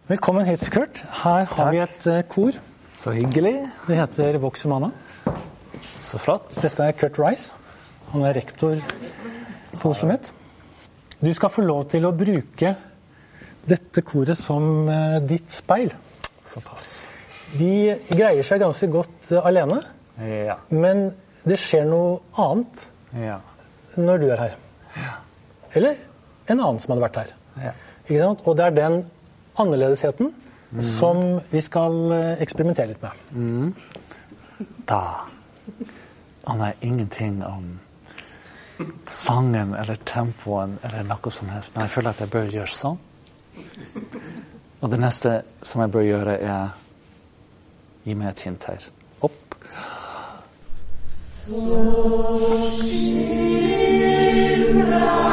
Velkommen hit, Kurt. Her har vi et kor. Så hyggelig. Det heter Vox Humana. Så flott. Dette er Kurt Rice. Han er rektor på OsloMet. Du skal få lov til å bruke dette koret som ditt speil. Såpass. De greier seg ganske godt alene, Ja. men det skjer noe annet Ja. når du er her. Ja. Eller en annen som hadde vært her. Ja. Ikke sant? Og det er den annerledesheten som vi skal eksperimentere litt med. Da aner jeg ingenting om sangen eller tempoen eller noe som helst, men jeg føler at jeg bør gjøre sånn. Og det neste som jeg bør gjøre er gi meg et hint her. Opp. Så skimra